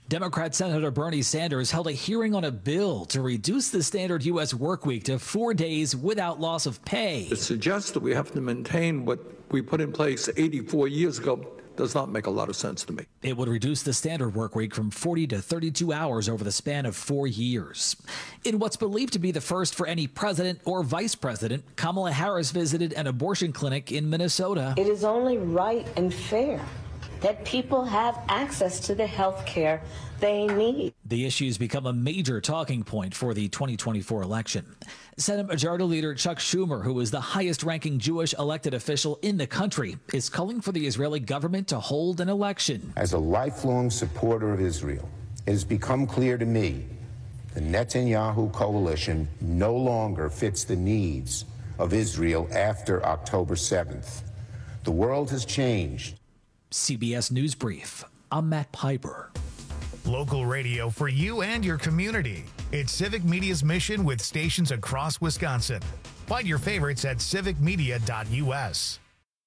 Democrat Senator Bernie Sanders held a hearing on a bill to reduce the standard U.S. work week to 4 days without loss of pay. It suggests that we have to maintain what we put in place 84 years ago. Does not make a lot of sense to me. It would reduce the standard work week from 40 to 32 hours over the span of 4 years. In what's believed to be the first for any president or vice president, Kamala Harris visited an abortion clinic in Minnesota. It is only right and fair that people have access to the health care they need. The issues become a major talking point for the 2024 election. Senate Majority Leader Chuck Schumer, who is the highest-ranking Jewish elected official in the country, is calling for the Israeli government to hold an election. As a lifelong supporter of Israel, it has become clear to me the Netanyahu coalition no longer fits the needs of Israel after October 7th. The world has changed. CBS News Brief. I'm Matt Piper. Local radio for you and your community. It's Civic Media's mission with stations across Wisconsin. Find your favorites at civicmedia.us.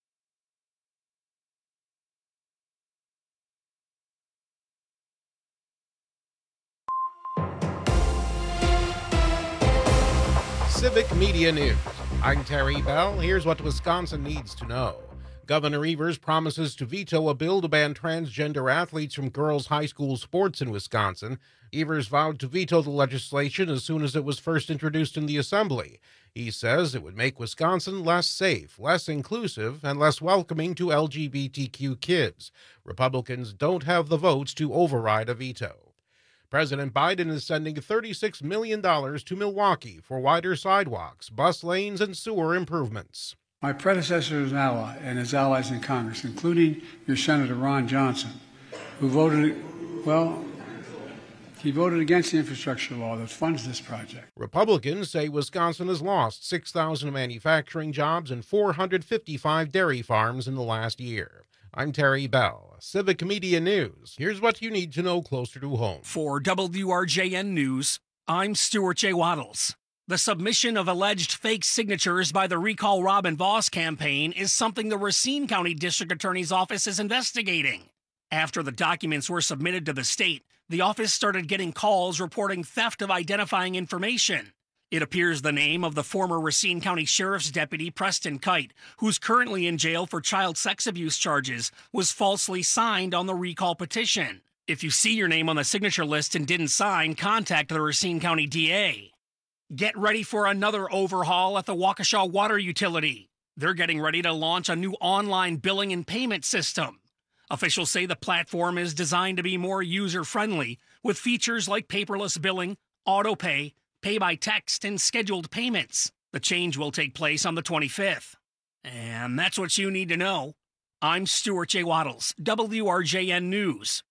Civic Media News. I'm Terry Bell. Here's what Wisconsin needs to know. Governor Evers promises to veto a bill to ban transgender athletes from girls' high school sports in Wisconsin. Evers vowed to veto the legislation as soon as it was first introduced in the Assembly. He says it would make Wisconsin less safe, less inclusive, and less welcoming to LGBTQ kids. Republicans don't have the votes to override a veto. President Biden is sending $36 million to Milwaukee for wider sidewalks, bus lanes, and sewer improvements. My predecessor is an ally and his allies in Congress, including your Senator Ron Johnson, who he voted against the infrastructure law that funds this project. Republicans say Wisconsin has lost 6,000 manufacturing jobs and 455 dairy farms in the last year. I'm Terry Bell, Civic Media News. Here's what you need to know closer to home. For WRJN News, I'm Stuart J. Waddles. The submission of alleged fake signatures by the Recall Robin Voss campaign is something the Racine County District Attorney's Office is investigating. After the documents were submitted to the state, the office started getting calls reporting theft of identifying information. It appears the name of the former Racine County Sheriff's Deputy Preston Kite, who's currently in jail for child sex abuse charges, was falsely signed on the recall petition. If you see your name on the signature list and didn't sign, contact the Racine County DA. Get ready for another overhaul at the Waukesha Water Utility. They're getting ready to launch a new online billing and payment system. Officials say the platform is designed to be more user-friendly, with features like paperless billing, auto-pay, pay by text, and scheduled payments. The change will take place on the 25th. And that's what you need to know. I'm Stuart J. Waddles, WRJN News.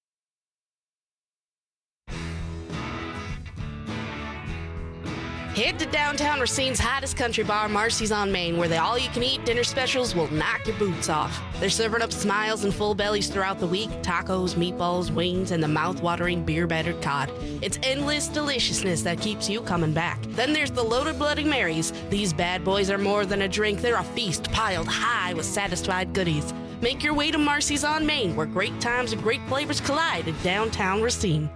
Head to downtown Racine's hottest country bar, Marcy's on Main, where the all-you-can-eat dinner specials will knock your boots off. They're serving up smiles and full bellies throughout the week, tacos, meatballs, wings, and the mouth-watering beer-battered cod. It's endless deliciousness that keeps you coming back. Then there's the Loaded Bloody Marys. These bad boys are more than a drink. They're a feast piled high with satisfied goodies. Make your way to Marcy's on Main, where great times and great flavors collide in downtown Racine.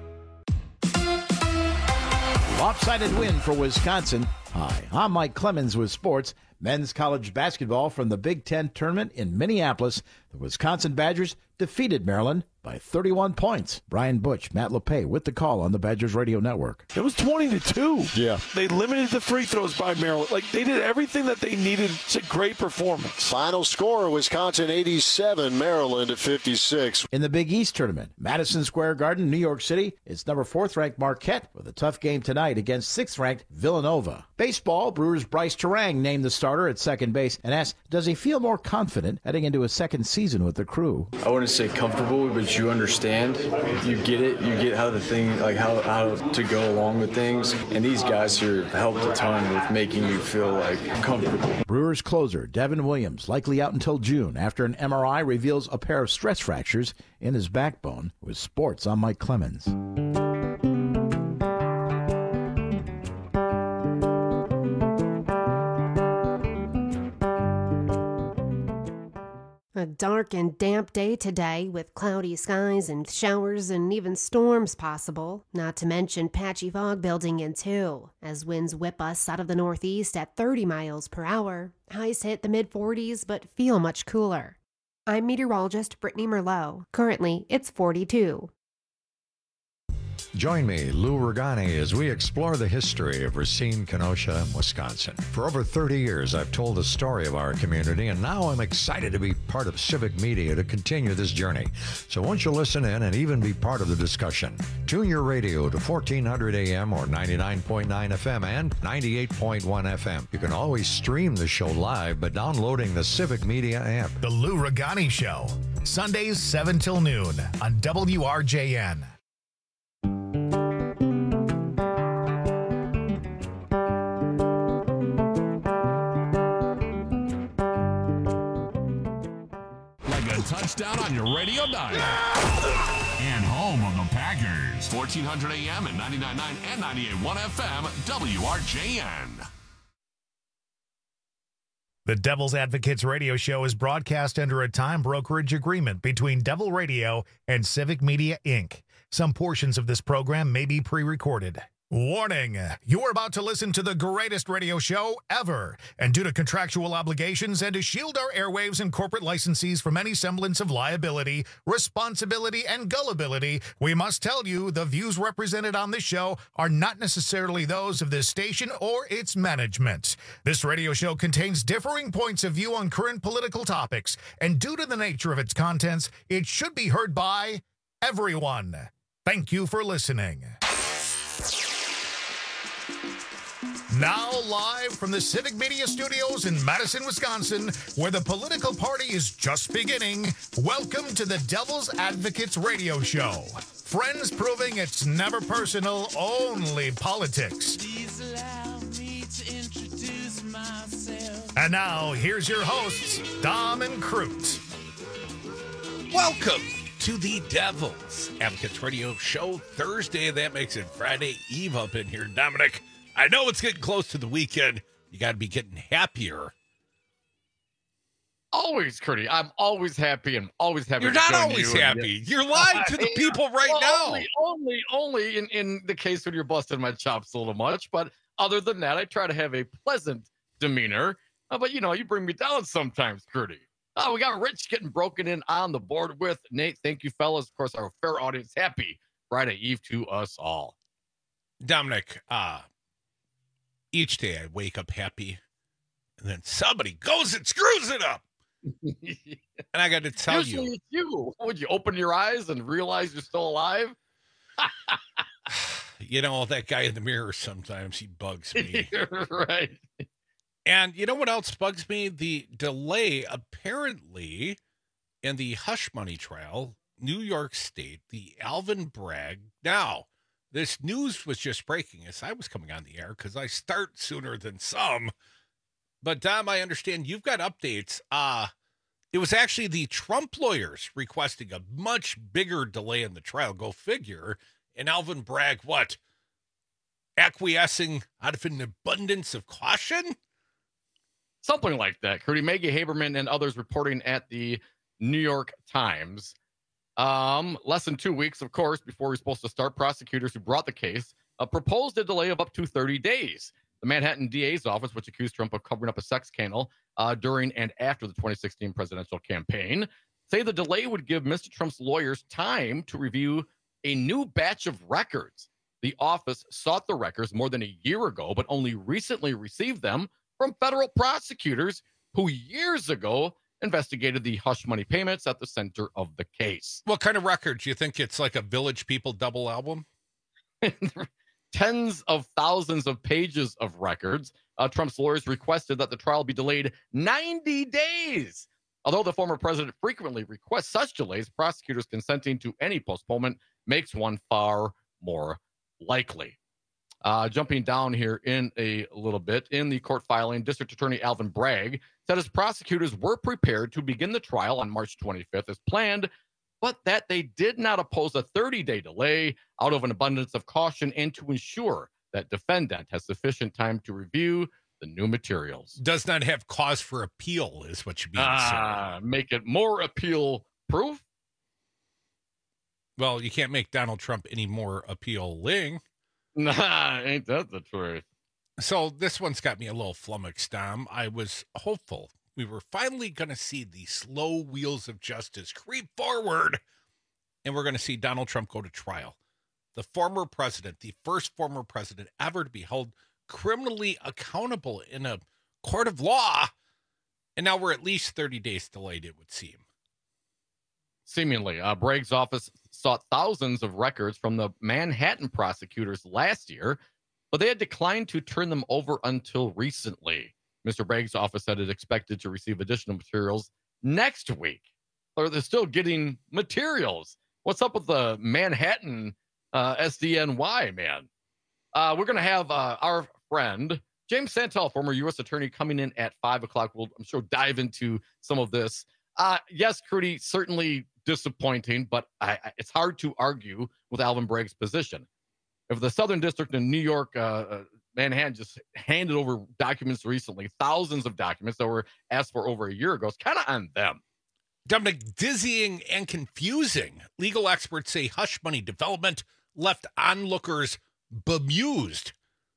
Lopsided win for Wisconsin. Hi, I'm Mike Clemens with sports. Men's college basketball from the Big Ten tournament in Minneapolis. The Wisconsin Badgers defeated Maryland by 31 points. Brian Butch, Matt LePay with the call on the Badgers Radio Network. It was 20-2. Yeah. They limited the free throws by Maryland. Like, they did everything that they needed. It's a great performance. Final score, Wisconsin 87, Maryland 56. In the Big East tournament, Madison Square Garden, New York City, it's number 4th-ranked Marquette with a tough game tonight against 6th-ranked Villanova. Baseball, Brewers' Bryce Terang named the starter at second base and asked, does he feel more confident heading into his second season with the crew? I wouldn't say comfortable, but you understand. You get it. You get how the thing, like how to go along with things. And these guys here helped a ton with making you feel like comfortable. Brewers closer Devin Williams likely out until June after an MRI reveals a pair of stress fractures in his backbone. With sports, I'm Mike Clemens. dark and damp day today with cloudy skies and showers and even storms possible, not to mention patchy fog building in too, as winds whip us out of the northeast at 30 miles per hour. Highs hit the mid-40s but feel much cooler. I'm meteorologist Brittany Merlot. Currently, it's 42. Join me, Lou Regani, as we explore the history of Racine, Kenosha, Wisconsin. For over 30 years, I've told the story of our community, and now I'm excited to be part of Civic Media to continue this journey. So won't you listen in and even be part of the discussion? Tune your radio to 1400 AM or 99.9 FM and 98.1 FM. You can always stream the show live by downloading the Civic Media app. The Lou Regani Show, Sundays 7 till noon on WRJN. Touchdown on your radio dial. And home of the Packers. 1400 AM and 99.9 and 98.1 FM, WRJN. The Devil's Advocates radio show is broadcast under a time brokerage agreement between Devil Radio and Civic Media, Inc. Some portions of this program may be pre-recorded. Warning, you are about to listen to the greatest radio show ever, and due to contractual obligations and to shield our airwaves and corporate licensees from any semblance of liability, responsibility, and gullibility, we must tell you the views represented on this show are not necessarily those of this station or its management. This radio show contains differing points of view on current political topics, and due to the nature of its contents, it should be heard by everyone. Thank you for listening. Now live from the Civic Media Studios in Madison, Wisconsin, where the political party is just beginning, welcome to the Devil's Advocates radio show. Friends proving it's never personal, only politics. Please allow me to introduce myself. And now, here's your hosts, Dom and Crute. Welcome to the Devil's Advocates radio show, Thursday. That makes it Friday Eve up in here, Dominic. I know it's getting close to the weekend. You got to be getting happier. Always, Curdy. I'm always happy and always happy. You're not always happy. You're lying to the people right now. Only in the case when you're busting my chops a little much. But other than that, I try to have a pleasant demeanor. But, you bring me down sometimes, Curdy. We got Rich getting broken in on the board with Nate. Thank you, fellas. Of course, our fair audience. Happy Friday Eve to us all. Dominic, each day I wake up happy, and then somebody goes and screws it up. And I got to tell Usually it's you. Would you open your eyes and realize you're still alive? That guy in the mirror, sometimes he bugs me. Right. And you know what else bugs me? The delay, apparently, in the hush money trial, New York State, the Alvin Bragg. Now, this news was just breaking as I was coming on the air because I start sooner than some. But, Dom, I understand you've got updates. It was actually the Trump lawyers requesting a much bigger delay in the trial. Go figure. And Alvin Bragg, what? Acquiescing out of an abundance of caution? Something like that. Curdy, Maggie Haberman and others reporting at the New York Times. Less than 2 weeks, of course, before we're supposed to start, prosecutors who brought the case proposed a delay of up to 30 days. The Manhattan DA's office, which accused Trump of covering up a sex scandal during and after the 2016 presidential campaign, say the delay would give Mr. Trump's lawyers time to review a new batch of records. The office sought the records more than a year ago, but only recently received them from federal prosecutors who years ago investigated the hush money payments at the center of the case. What kind of records? You think it's like a Village People double album? Tens of thousands of pages of records. Trump's lawyers requested that the trial be delayed 90 days. Although the former president frequently requests such delays, prosecutors consenting to any postponement makes one far more likely. Jumping down here in a little bit, in the court filing, District Attorney Alvin Bragg said his prosecutors were prepared to begin the trial on March 25th as planned, but that they did not oppose a 30-day delay out of an abundance of caution and to ensure that defendant has sufficient time to review the new materials. Does not have cause for appeal, is what you mean. Make it more appeal proof. Well, you can't make Donald Trump any more appealing. Nah, ain't that the truth? So this one's got me a little flummoxed, Dom. I was hopeful we were finally going to see the slow wheels of justice creep forward, and we're going to see Donald Trump go to trial. The former president, the first former president ever to be held criminally accountable in a court of law. And now we're at least 30 days delayed, it would seem. Seemingly, Bragg's office sought thousands of records from the Manhattan prosecutors last year, but they had declined to turn them over until recently. Mr. Bragg's office said it expected to receive additional materials next week. Or they're still getting materials. What's up with the Manhattan SDNY, man? We're going to have our friend, James Santel, former U.S. attorney, coming in at 5 o'clock. We'll, I'm sure, dive into some of this. Yes, Crudy, certainly disappointing, but it's hard to argue with Alvin Bragg's position. If the Southern District in New York, Manhattan, just handed over documents recently, thousands of documents that were asked for over a year ago, it's kind of on them. Dominic, dizzying and confusing. Legal experts say hush money development left onlookers bemused.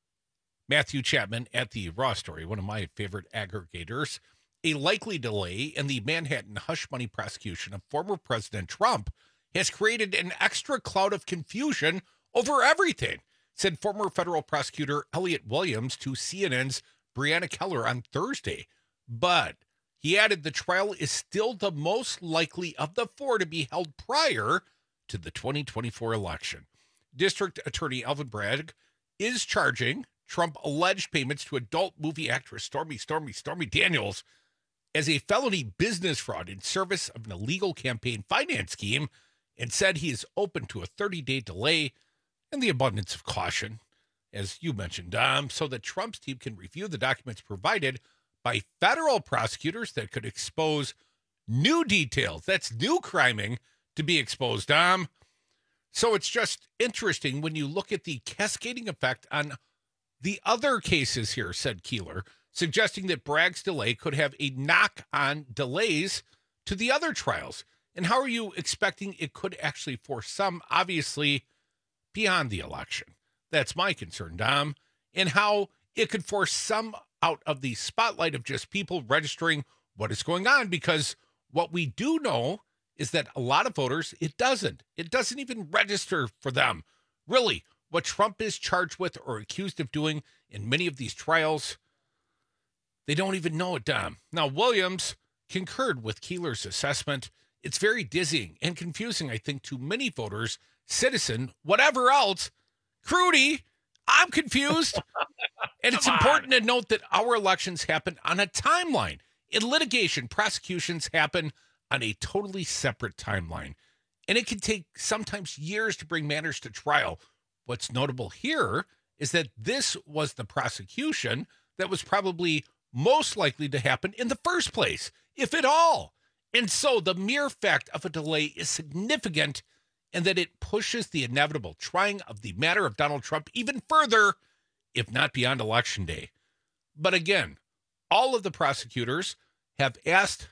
Matthew Chapman at the Raw Story, one of my favorite aggregators. A likely delay in the Manhattan hush money prosecution of former President Trump has created an extra cloud of confusion over everything, said former federal prosecutor Elliot Williams to CNN's Brianna Keller on Thursday. But he added the trial is still the most likely of the four to be held prior to the 2024 election. District Attorney Alvin Bragg is charging Trump alleged payments to adult movie actress Stormy Daniels as a felony business fraud in service of an illegal campaign finance scheme, and said he is open to a 30-day delay in the abundance of caution, as you mentioned, Dom, so that Trump's team can review the documents provided by federal prosecutors that could expose new details. That's new criming to be exposed, Dom. So it's just interesting when you look at the cascading effect on the other cases here, said Keeler, suggesting that Bragg's delay could have a knock-on delays to the other trials. And how are you expecting it could actually force some, obviously, beyond the election? That's my concern, Dom. And how it could force some out of the spotlight of just people registering what is going on. Because what we do know is that a lot of voters, it doesn't even register for them. Really, what Trump is charged with or accused of doing in many of these trials, they don't even know it, Dom. Now, Williams concurred with Keeler's assessment. It's very dizzying and confusing, I think, to many voters, citizen, whatever else. Crudy, I'm confused. And it's important to note that our elections happen on a timeline. In litigation, prosecutions happen on a totally separate timeline. And it can take sometimes years to bring matters to trial. What's notable here is that this was the prosecution that was probably most likely to happen in the first place, if at all. And so the mere fact of a delay is significant, and that it pushes the inevitable trying of the matter of Donald Trump even further, if not beyond Election Day. But again, all of the prosecutors have asked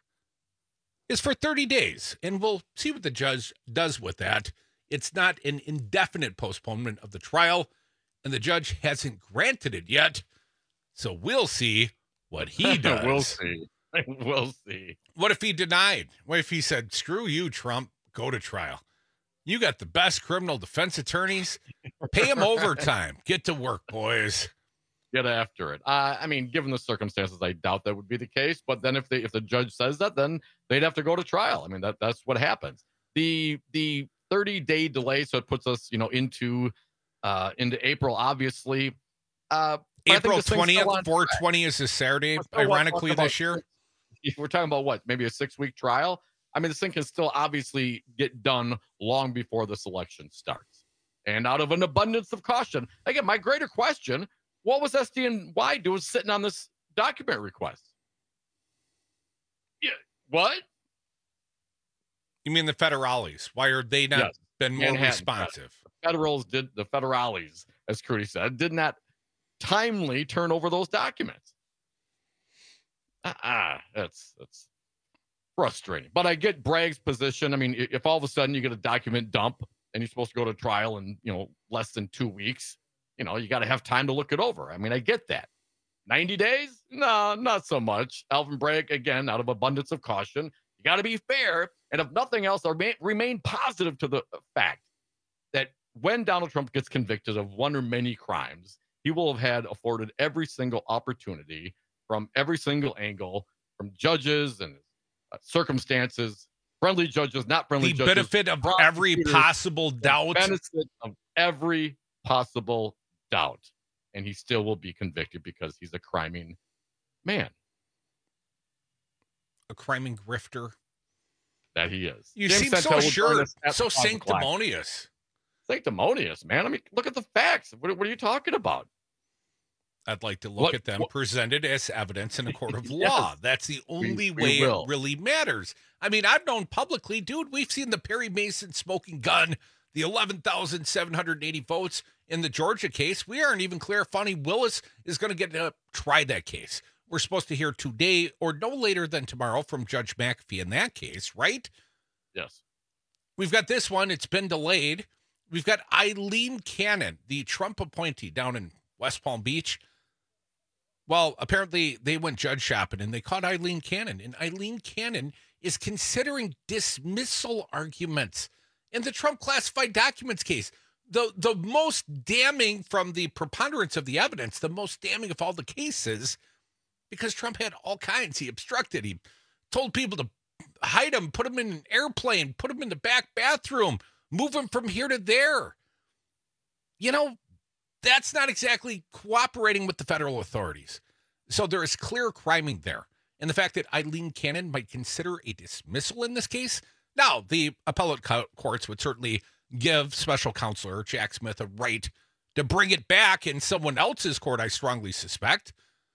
is for 30 days, and we'll see what the judge does with that. It's not an indefinite postponement of the trial, and the judge hasn't granted it yet. So we'll see what he does. We'll see. What if he denied? What if he said, screw you, Trump, go to trial? You got the best criminal defense attorneys. Pay them overtime. Get to work, boys. Get after it. I mean, given the circumstances, I doubt that would be the case. But then if the judge says that, then they'd have to go to trial. I mean, that's what happens. The 30-day delay, so it puts us, into April, obviously. April 20th, 420 is this Saturday, ironically, this year. We're talking about what? Maybe a 6-week trial? I mean, this thing can still obviously get done long before this election starts. And out of an abundance of caution, again, my greater question, what was SDNY doing sitting on this document request? Yeah, what? You mean the federales? Why are they not been more responsive? The federales, as Crudy said, did not timely turn over those documents. That's frustrating. But I get Bragg's position. I mean, if all of a sudden you get a document dump and you're supposed to go to trial in, less than 2 weeks, you got to have time to look it over. I mean, I get that. 90 days? No, not so much. Alvin Bragg, again, out of abundance of caution, you got to be fair. And if nothing else, remain positive to the fact that when Donald Trump gets convicted of one or many crimes, he will have had afforded every single opportunity from every single angle, from judges and circumstances, friendly judges, not friendly judges. The benefit of every possible doubt. Benefit of every possible doubt. And he still will be convicted because he's a criming man. A criming grifter. That he is. You James seem so sure, so 5 o'clock. sanctimonious. Sanctimonious, man. I mean, look at the facts. What are you talking about? I'd like to look at them presented as evidence in a court of law. That's the only way it really matters. I mean, I've known publicly, dude, we've seen the Perry Mason smoking gun, the 11,780 votes in the Georgia case. We aren't even clear if Fani Willis is going to get to try that case. We're supposed to hear today or no later than tomorrow from Judge McAfee in that case, right? Yes. We've got this one. It's been delayed. We've got Eileen Cannon, the Trump appointee down in West Palm Beach. Well, apparently they went judge shopping and they caught Eileen Cannon. And Eileen Cannon is considering dismissal arguments in the Trump classified documents case. The most damning from the preponderance of the evidence, the most damning of all the cases, because Trump had all kinds. He obstructed. He told people to hide him, put him in an airplane, put him in the back bathroom, move him from here to there. That's not exactly cooperating with the federal authorities. So there is clear criming there. And the fact that Eileen Cannon might consider a dismissal in this case. Now, the appellate courts would certainly give special counselor Jack Smith a right to bring it back in someone else's court, I strongly suspect.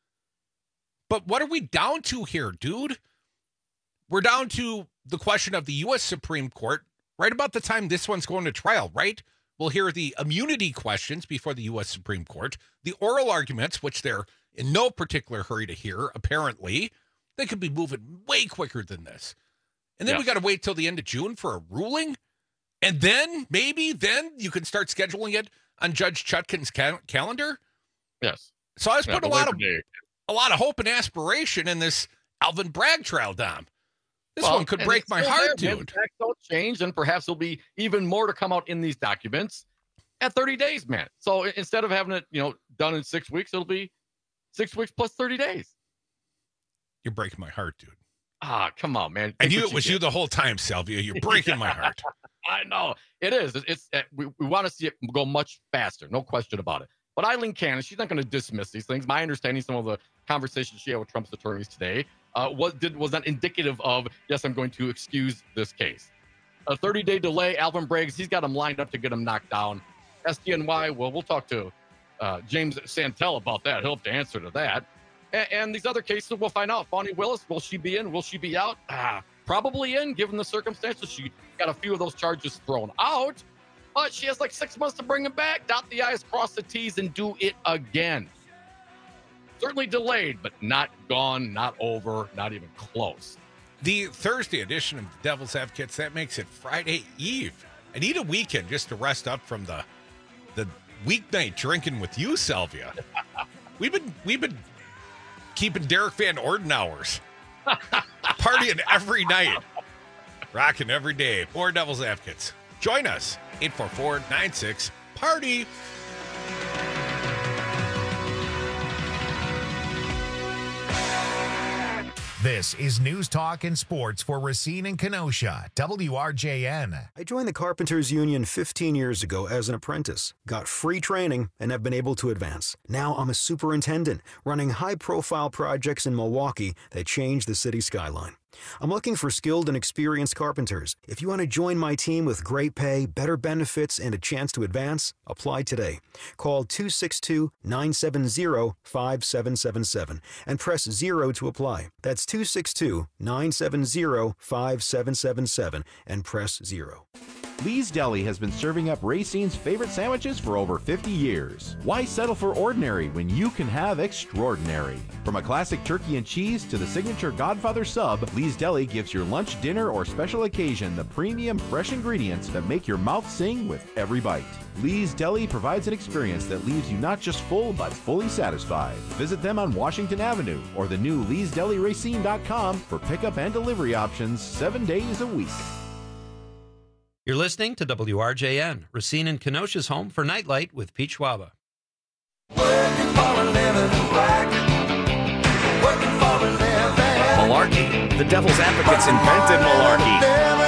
But what are we down to here, dude? We're down to the question of the U.S. Supreme Court right about the time this one's going to trial, right? We'll hear the immunity questions before the U.S. Supreme Court, the oral arguments, which they're in no particular hurry to hear, apparently. They could be moving way quicker than this. And then we got to wait till the end of June for a ruling. And then, maybe then you can start scheduling it on Judge Chutkan's calendar. Yes. So I was putting a lot of hope and aspiration in this Alvin Bragg trial, Dom. This one could break my heart, dude. Facts don't change, and perhaps there'll be even more to come out in these documents at 30 days, man. So instead of having it, done in 6 weeks, it'll be 6 weeks plus 30 days. You're breaking my heart, dude. Ah, come on, man. And it was you the whole time, Salvia. You're breaking my heart. I know. It is. We want to see it go much faster. No question about it. But Eileen Cannon, she's not going to dismiss these things. My understanding, some of the conversations she had with Trump's attorneys today was not indicative of, yes, I'm going to excuse this case. A 30-day delay, Alvin Bragg, he's got him lined up to get him knocked down. SDNY, well, we'll talk to James Santel about that. He'll have to answer to that. And these other cases, we'll find out. Fani Willis, will she be in? Will she be out? Probably in, given the circumstances. She got a few of those charges thrown out. But she has like 6 months to bring him back. Dot the I's, cross the T's, and do it again. Certainly delayed, but not gone, not over, not even close. The Thursday edition of the Devil's Advocates, that makes it Friday Eve. I need a weekend just to rest up from the weeknight drinking with you, Salvia. We've been keeping Derek Van Orden hours. Partying every night. Rocking every day. More Devil's Advocates. Join us. 844-96-PARTY. This is News Talk and Sports for Racine and Kenosha, WRJN. I joined the Carpenters Union 15 years ago as an apprentice, got free training, and have been able to advance. Now I'm a superintendent, running high-profile projects in Milwaukee that change the city skyline. I'm looking for skilled and experienced carpenters. If you want to join my team with great pay, better benefits, and a chance to advance, apply today. Call 262-970-5777 and press 0 to apply. That's 262-970-5777 and press 0. Lee's Deli has been serving up Racine's favorite sandwiches for over 50 years. Why settle for ordinary when you can have extraordinary? From a classic turkey and cheese to the signature Godfather sub, Lee's Deli gives your lunch, dinner, or special occasion the premium fresh ingredients that make your mouth sing with every bite. Lee's Deli provides an experience that leaves you not just full, but fully satisfied. Visit them on Washington Avenue or the new Lee'sDeliRacine.com for pickup and delivery options 7 days a week. You're listening to WRJN, Racine and Kenosha's home for Nightlight with Pete Schwaba. Malarkey. The Devil's Advocates invented malarkey.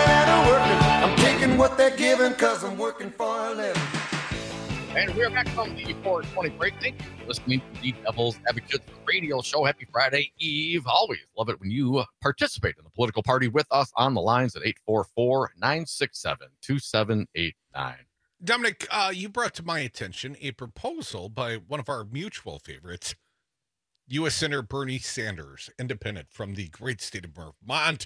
I'm taking what they're giving because I'm working for a living. And we're back from the 420 break. Thank you for listening to the Devil's Advocates radio show. Happy Friday Eve. Always love it when you participate in the political party with us on the lines at 844-967-2789. Dominic, you brought to my attention a proposal by one of our mutual favorites, U.S. Senator Bernie Sanders, independent from the great state of Vermont.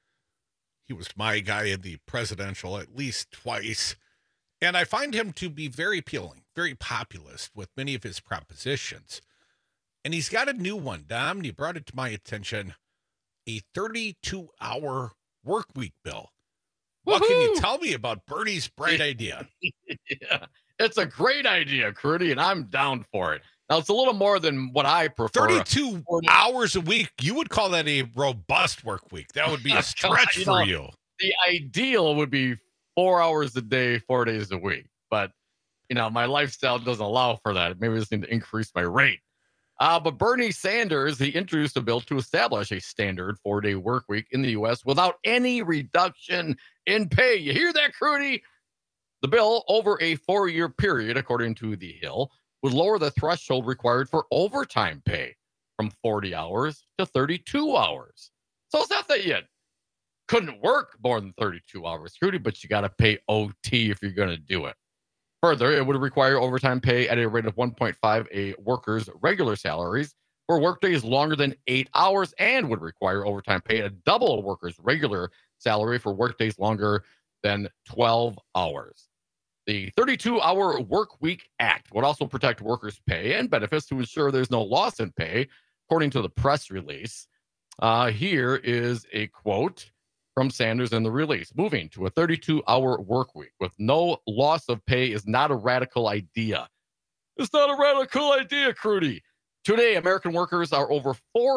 He was my guy in the presidential at least twice. And I find him to be very appealing, very populist with many of his propositions. And he's got a new one, Dom, and he brought it to my attention, a 32-hour work week bill. What can you tell me about Bernie's bright idea? Yeah, it's a great idea, Crudy, and I'm down for it. Now, it's a little more than what I prefer. 32 hours a week, you would call that a robust work week. That would be a stretch for you. The ideal would be 4 hours a day, 4 days a week. But, my lifestyle doesn't allow for that. Maybe I just need to increase my rate. But Bernie Sanders, he introduced a bill to establish a standard 4-day work week in the U.S. without any reduction in pay. You hear that, Crudy? The bill, over a 4-year period, according to The Hill, would lower the threshold required for overtime pay from 40 hours to 32 hours. So it's not that you couldn't work more than 32 hours, Crudy, but you got to pay OT if you're going to do it. Further, it would require overtime pay at a rate of 1.5 a worker's regular salaries for workdays longer than 8 hours, and would require overtime pay at double a worker's regular salary for workdays longer than 12 hours. The 32-Hour Work Week Act would also protect workers' pay and benefits to ensure there's no loss in pay, according to the press release. Here is a quote from Sanders in the release. Moving to a 32-hour work week with no loss of pay is not a radical idea. It's not a radical idea, Crudy. Today, American workers are over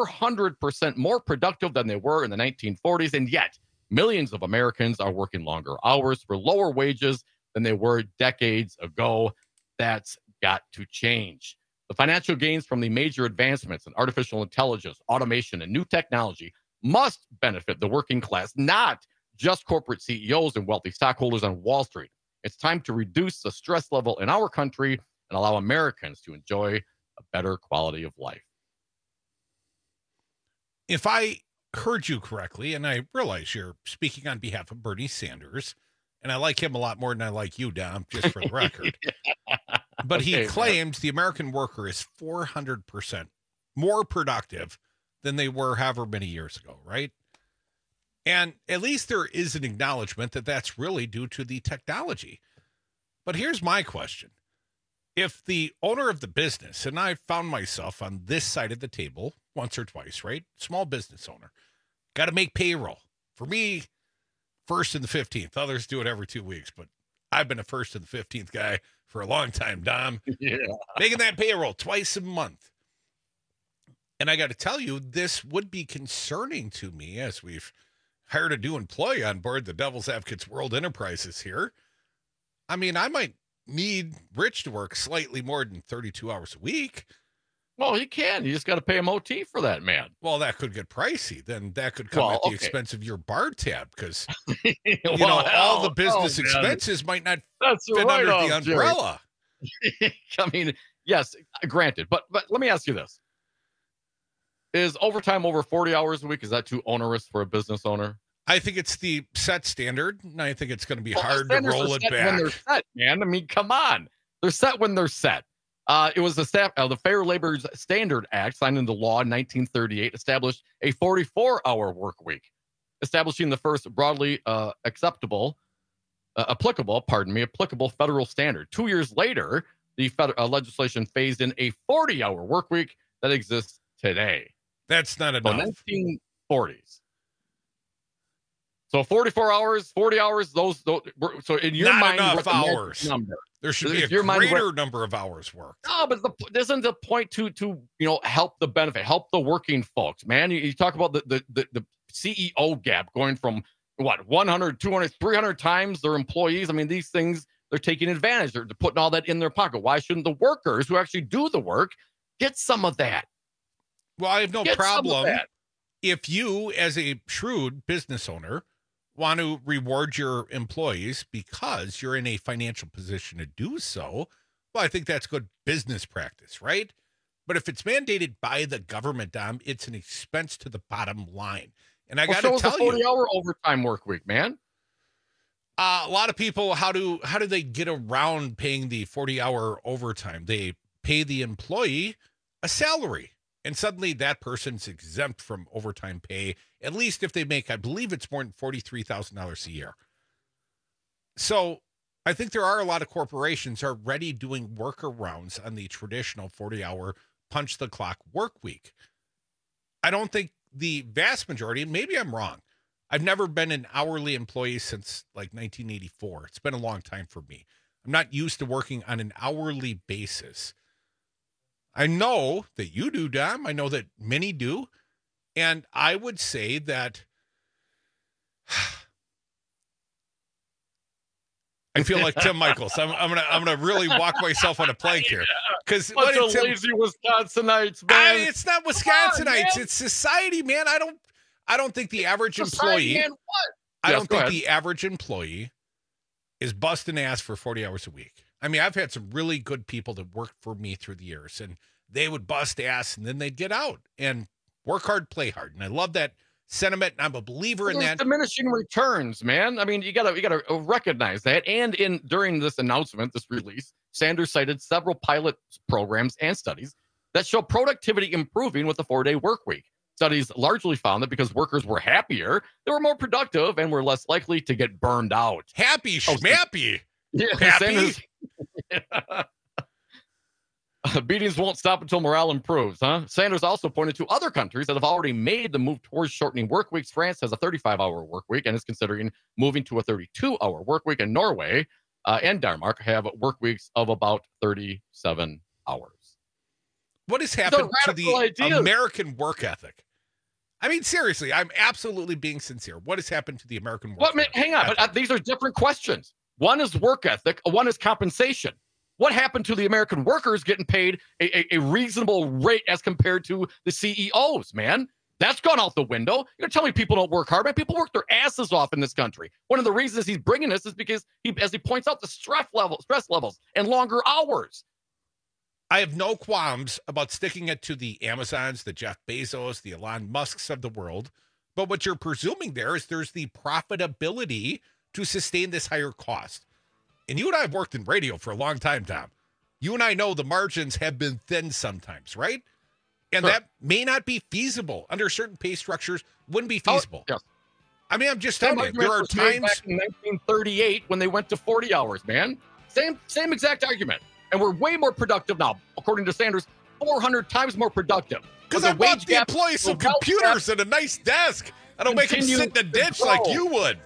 400% more productive than they were in the 1940s, and yet millions of Americans are working longer hours for lower wages than they were decades ago. That's got to change. The financial gains from the major advancements in artificial intelligence, automation, and new technology must benefit the working class, not just corporate CEOs and wealthy stockholders on Wall Street. It's time to reduce the stress level in our country and allow Americans to enjoy a better quality of life. If I heard you correctly, and I realize you're speaking on behalf of Bernie Sanders, and I like him a lot more than I like you, Dom, just for the record. But he claims the American worker is 400% more productive than they were however many years ago, right? And at least there is an acknowledgement that that's really due to the technology. But here's my question. If the owner of the business, and I've found myself on this side of the table once or twice, right? Small business owner, got to make payroll. For me, 1st and the 15th. Others do it every 2 weeks, but I've been a 1st and the 15th guy for a long time, Dom. Yeah. Making that payroll twice a month. And I got to tell you, this would be concerning to me as we've hired a new employee on board the Devil's Advocates World Enterprises here. I mean, I might need Rich to work slightly more than 32 hours a week. Well, you can. You just got to pay him OT for that, man. Well, that could get pricey. Then that could come at the expense of your bar tab because, all the business expenses might not fit under the umbrella. I mean, yes, granted. But let me ask you this. Is overtime over 40 hours a week, is that too onerous for a business owner? I think it's the set standard, and I think it's going to be hard to roll it back. When they're set, man. I mean, come on. They're set when they're set. It was the Fair Labor Standard Act, signed into law in 1938, established a 44-hour work week, establishing the first broadly acceptable applicable federal standard. 2 years later, the legislation phased in a 40-hour work week that exists today. That's not enough. So 1940s. So 44 hours, 40 hours, those so in your not mind, enough hours. Number. There should be a greater number of hours worked. No, but isn't the point to help the benefit, help the working folks, man? You talk about the CEO gap going from 100, 200, 300 times their employees. I mean, these things, they're taking advantage. They're putting all that in their pocket. Why shouldn't the workers who actually do the work get some of that? Well, I have no problem if you, as a shrewd business owner, want to reward your employees because you're in a financial position to do so. Well, I think that's good business practice, right? But if it's mandated by the government, Dom, it's an expense to the bottom line. And I got to tell you, 40-hour overtime work week, man. A lot of people, how do they get around paying the 40-hour overtime? They pay the employee a salary, and suddenly that person's exempt from overtime pay, at least if they make, I believe it's more than $43,000 a year. So I think there are a lot of corporations already doing workarounds on the traditional 40-hour punch-the-clock work week. I don't think the vast majority, maybe I'm wrong, I've never been an hourly employee since like 1984. It's been a long time for me. I'm not used to working on an hourly basis. I know that you do, Dom. I know that many do. And I would say that I feel like Tim Michaels. I'm gonna really walk myself on a plank here. Because lazy Wisconsinites, man. It's not Wisconsinites. It's society, man. I don't think the average employee. Man, what? I don't think the average employee is busting ass for 40 hours a week. I mean, I've had some really good people that worked for me through the years, and they would bust ass and then they'd get out and work hard, play hard. And I love that sentiment. And I'm a believer in that. Diminishing returns, man. I mean, you gotta recognize that. And during this announcement, this release, Sanders cited several pilot programs and studies that show productivity improving with the 4-day work week. Studies largely found that because workers were happier, they were more productive and were less likely to get burned out. Happy, schmappy. Yeah, happy. Beatings won't stop until morale improves, huh? Sanders also pointed to other countries that have already made the move towards shortening work weeks. France has a 35-hour work week and is considering moving to a 32-hour work week. And Norway and Denmark have work weeks of about 37 hours. What has happened to the American work ethic? I mean, seriously, I'm absolutely being sincere. What has happened to the American work ethic? Hang on, but these are different questions. One is work ethic, one is compensation. What happened to the American workers getting paid a reasonable rate as compared to the CEOs, man? That's gone out the window. You're going to tell me people don't work hard, man? People work their asses off in this country. One of the reasons he's bringing this is because, as he points out, the stress levels and longer hours. I have no qualms about sticking it to the Amazons, the Jeff Bezos, the Elon Musks of the world. But what you're presuming there is there's the profitability to sustain this higher cost. And you and I have worked in radio for a long time, Tom. You and I know the margins have been thin sometimes, right? And that may not be feasible under certain pay structures. Wouldn't be feasible. Yes. I mean, I'm just telling you, there are times back in 1938 when they went to 40 hours, man. Same exact argument. And we're way more productive now, according to Sanders, 400 times more productive. Because I bought the employees some computers and a nice desk. I don't make them sit in the ditch like you would.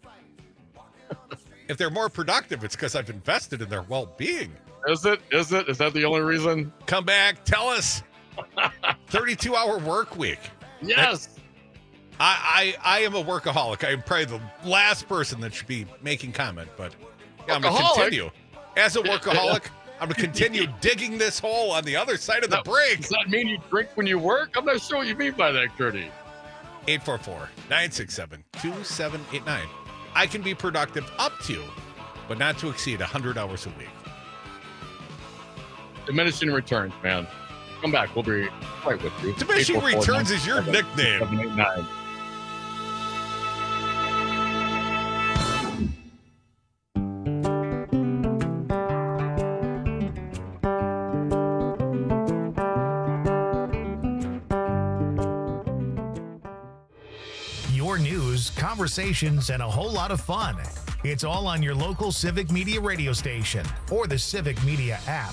If they're more productive, it's because I've invested in their well-being. Is it? Is that the only reason? Come back. Tell us. 32-hour work week. Yes. I am a workaholic. I am probably the last person that should be making comment, but yeah, I'm going to continue. As a workaholic, I'm going to continue digging this hole on the other side of the break. Does that mean you drink when you work? I'm not sure what you mean by that, Curdy. 844-967-2789. I can be productive up to, but not to exceed 100 hours a week. Diminishing returns, man. Come back. We'll be right with you. Diminishing returns is your nickname. 789. Your news, conversations, and a whole lot of fun. It's all on your local Civic Media radio station or the Civic Media app.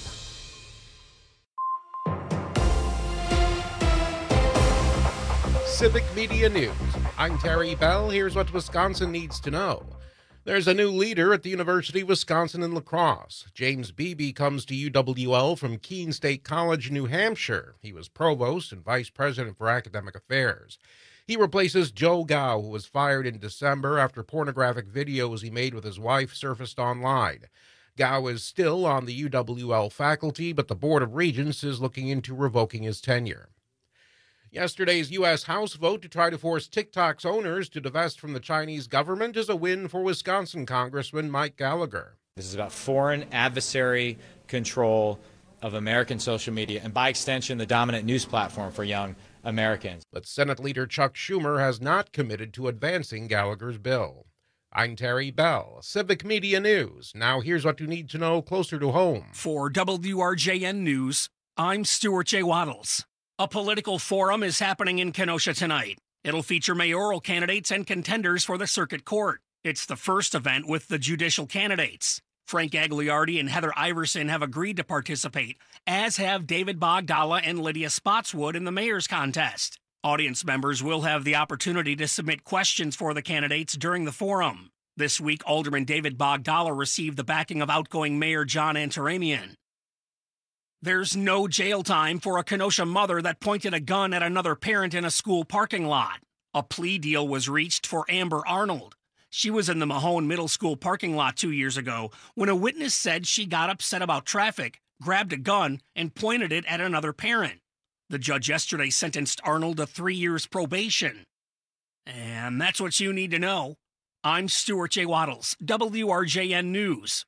Civic Media News. I'm Terry Bell. Here's what Wisconsin needs to know. There's a new leader at the University of Wisconsin in La Crosse. James Beebe comes to UWL from Keene State College, New Hampshire. He was provost and vice president for academic affairs. He replaces Joe Gao, who was fired in December after pornographic videos he made with his wife surfaced online. Gao is still on the UWL faculty, but the Board of Regents is looking into revoking his tenure. Yesterday's U.S. House vote to try to force TikTok's owners to divest from the Chinese government is a win for Wisconsin Congressman Mike Gallagher. This is about foreign adversary control of American social media and, by extension, the dominant news platform for young Americans. But Senate Leader Chuck Schumer has not committed to advancing Gallagher's bill. I'm Terry Bell, Civic Media News. Now here's what you need to know closer to home. For WRJN News, I'm Stuart J. Waddles. A political forum is happening in Kenosha tonight. It'll feature mayoral candidates and contenders for the circuit court. It's the first event with the judicial candidates. Frank Agliardi and Heather Iverson have agreed to participate, as have David Bogdala and Lydia Spotswood in the mayor's contest. Audience members will have the opportunity to submit questions for the candidates during the forum. This week, Alderman David Bogdala received the backing of outgoing Mayor John Antaramian. There's no jail time for a Kenosha mother that pointed a gun at another parent in a school parking lot. A plea deal was reached for Amber Arnold. She was in the Mahone Middle School parking lot 2 years ago when a witness said she got upset about traffic, grabbed a gun, and pointed it at another parent. The judge yesterday sentenced Arnold to 3 years probation. And that's what you need to know. I'm Stuart J. Waddles, WRJN News.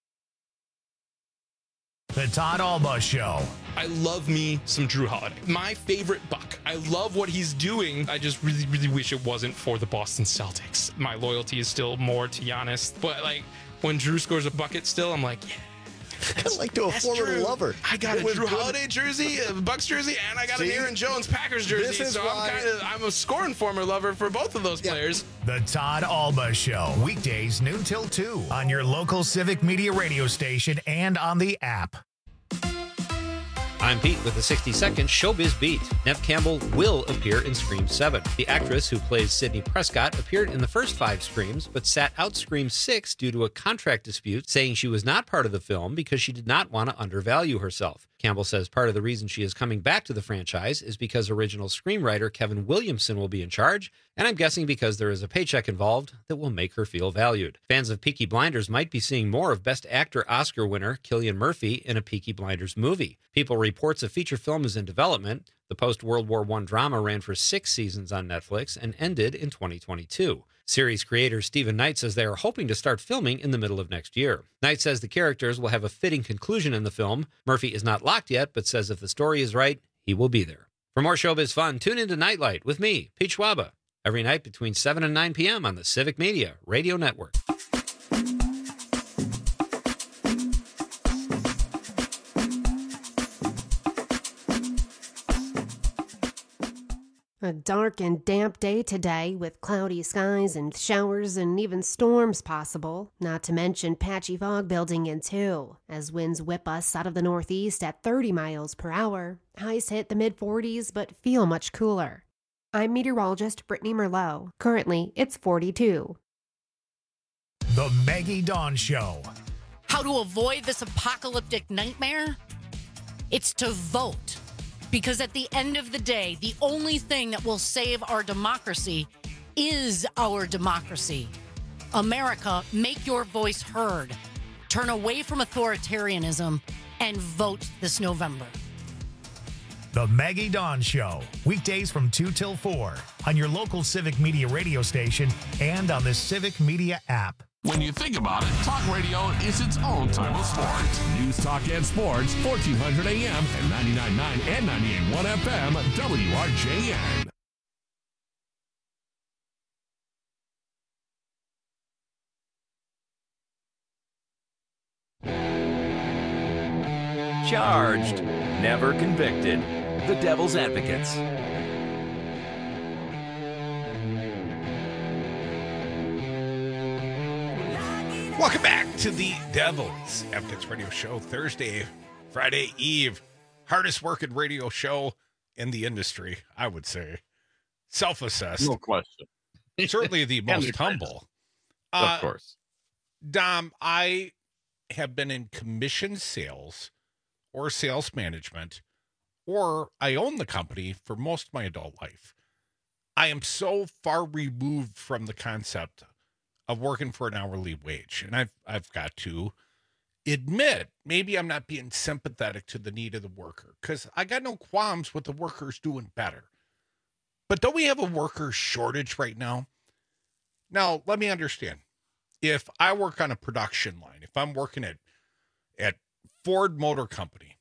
The Todd Alba Show. I love me some Drew Holiday. My favorite Buck. I love what he's doing. I just really, really wish it wasn't for the Boston Celtics. My loyalty is still more to Giannis. But, like, when Drew scores a bucket still, I'm like, yeah. Kind of like to a former Drew. lover. I got a Drew Holiday jersey, a Bucks jersey, and I got an Aaron Jones Packers jersey. So I'm a scoring former lover for both of those players. The Todd Alba Show. Weekdays noon till 2 on your local Civic Media radio station and on the app. I'm Pete with a 60-second Showbiz Beat. Neve Campbell will appear in Scream 7. The actress who plays Sidney Prescott appeared in the first 5 Screams, but sat out Scream 6 due to a contract dispute, saying she was not part of the film because she did not want to undervalue herself. Campbell says part of the reason she is coming back to the franchise is because original screenwriter Kevin Williamson will be in charge, and I'm guessing because there is a paycheck involved that will make her feel valued. Fans of Peaky Blinders might be seeing more of Best Actor Oscar winner Cillian Murphy in a Peaky Blinders movie. People reports a feature film is in development. The post-World War I drama ran for 6 seasons on Netflix and ended in 2022. Series creator Stephen Knight says they are hoping to start filming in the middle of next year. Knight says the characters will have a fitting conclusion in the film. Murphy is not locked yet, but says if the story is right, he will be there. For more showbiz fun, tune into Nightlight with me, Pete Schwaba, every night between 7 and 9 p.m. on the Civic Media Radio Network. A dark and damp day today with cloudy skies and showers and even storms possible, not to mention patchy fog building in too, as winds whip us out of the northeast at 30 miles per hour. Highs hit the mid-40s but feel much cooler. I'm meteorologist Brittany Merlot. Currently, it's 42. The Maggie Dawn Show. How to avoid this apocalyptic nightmare? It's to vote. Because at the end of the day, the only thing that will save our democracy is our democracy. America, make your voice heard. Turn away from authoritarianism and vote this November. The Maggie Dawn Show. Weekdays from 2 till 4 on your local Civic Media radio station and on the Civic Media app. When you think about it, talk radio is its own type of sport. News, talk, and sports, 1400 AM and 99.9 and 98.1 FM, WRJN. Charged, never convicted. The Devil's Advocates. Welcome back to the Devil's Advocates Radio Show, Thursday, Friday Eve. Hardest working radio show in the industry, I would say. Self-assessed. No question. Certainly the most humble. Of course. Dom, I have been in commission sales or sales management, or I own the company for most of my adult life. I am so far removed from the concept of working for an hourly wage. And I've got to admit, maybe I'm not being sympathetic to the need of the worker, because I got no qualms with the workers doing better. But don't we have a worker shortage right now? Now, let me understand. If I work on a production line, if I'm working at Ford Motor Company,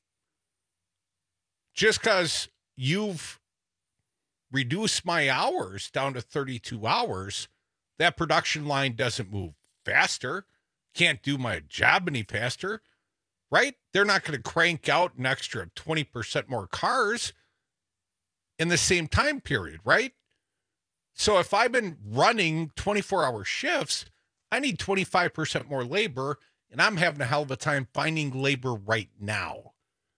just because you've reduced my hours down to 32 hours, that production line doesn't move faster, can't do my job any faster, right? They're not going to crank out an extra 20% more cars in the same time period, right? So if I've been running 24-hour shifts, I need 25% more labor, and I'm having a hell of a time finding labor right now.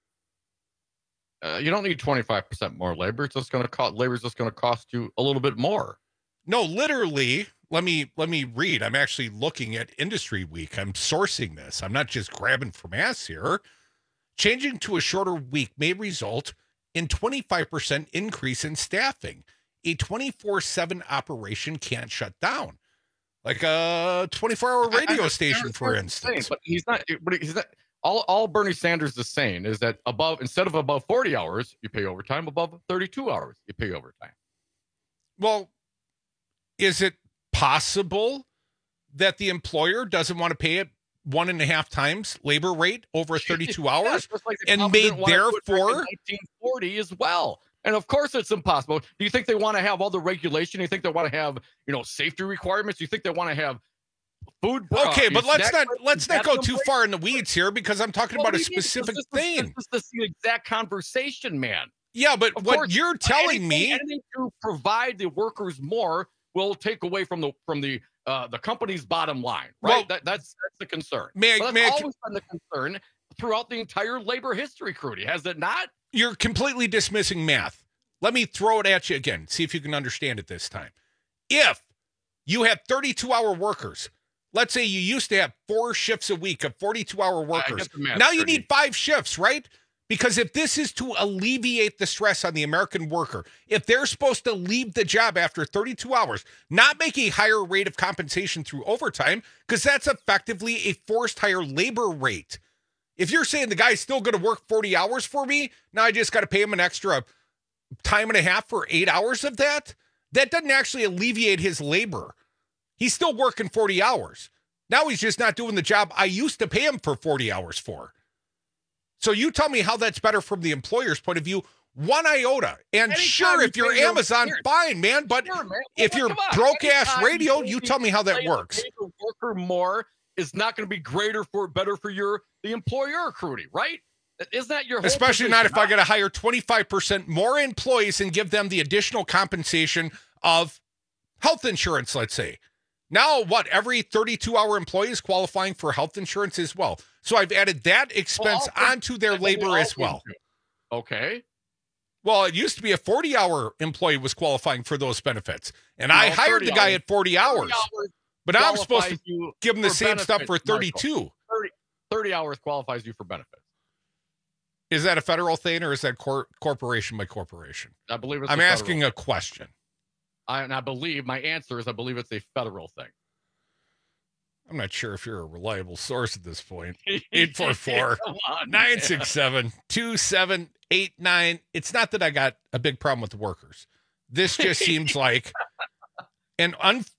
You don't need 25% more labor. It's just going to cost. Labor's just going to cost you a little bit more. No, literally. Let me read. I'm actually looking at Industry Week. I'm sourcing this. I'm not just grabbing from ass here. Changing to a shorter week may result in 25% increase in staffing. A 24/7 operation can't shut down, like a 24-hour radio station, for instance. But he's not. All Bernie Sanders is saying is that instead of above 40 hours, you pay overtime. Above 32 hours, you pay overtime. Well, is it possible that the employer doesn't want to pay it 1.5 times labor rate over 32 hours, like and made therefore 1940 as well? And of course, it's impossible. Do you think they want to have all the regulation? Do you think they want to have safety requirements? Do you think they want to have food? Okay, but let's not go too far in the weeds here, because I'm talking about a specific thing. This is the exact conversation, man. Yeah, but of what course, you're telling me, anything to provide the workers more will take away from the company's bottom line, right? Well, that's the concern. That's always been the concern throughout the entire labor history, Crudy, has it not? You're completely dismissing math. Let me throw it at you again. See if you can understand it this time. If you had 32-hour workers, let's say you used to have 4 shifts a week of 42-hour workers. Now you need 5 shifts, right? Because if this is to alleviate the stress on the American worker, if they're supposed to leave the job after 32 hours, not make a higher rate of compensation through overtime, because that's effectively a forced higher labor rate. If you're saying the guy's still going to work 40 hours for me, now I just got to pay him an extra time and a half for 8 hours of that, that doesn't actually alleviate his labor. He's still working 40 hours. Now he's just not doing the job I used to pay him for 40 hours for. So you tell me how that's better from the employer's point of view, 1 iota. And sure, if you're Amazon, fine, man. But if you're broke-ass radio, you tell me how that works. The worker more is not going to be better for the employer, Crudy, right? Isn't that your whole Especially not if I got to hire 25% more employees and give them the additional compensation of health insurance, let's say. Now, every 32-hour employee is qualifying for health insurance as well. So I've added that expense onto their labor as well. Okay. Well, it used to be a 40-hour employee was qualifying for those benefits. And I hired the guy at 40 hours. But now I'm supposed to give him the same stuff for 32. 30 hours qualifies you for benefits. Is that a federal thing, or is that corporation by corporation? I believe it's I'm asking a question. I believe my answer is I believe it's a federal thing. I'm not sure if you're a reliable source at this point. 844-967-2789. It's not that I got a big problem with the workers. This just seems like an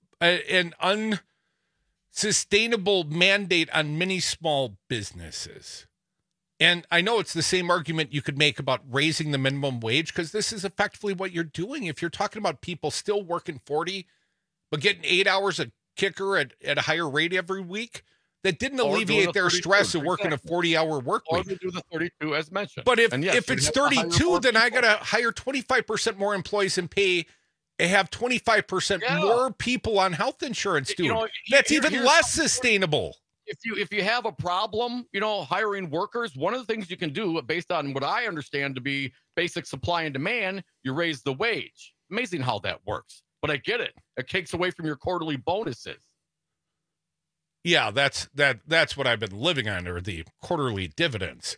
unsustainable mandate on many small businesses. And I know it's the same argument you could make about raising the minimum wage, because this is effectively what you're doing. If you're talking about people still working 40, but getting 8 hours a kicker at a higher rate every week, that didn't alleviate their stress of working a 40-hour work week. Or they do the 32 as mentioned. But if it's 32, then I got to hire 25% more employees and have 25% more people on health insurance, dude. That's even less sustainable. if you have a problem, hiring workers, one of the things you can do, based on what I understand to be basic supply and demand, you raise the wage. Amazing how that works. But I get it. It takes away from your quarterly bonuses. Yeah, that's what I've been living under, the quarterly dividends.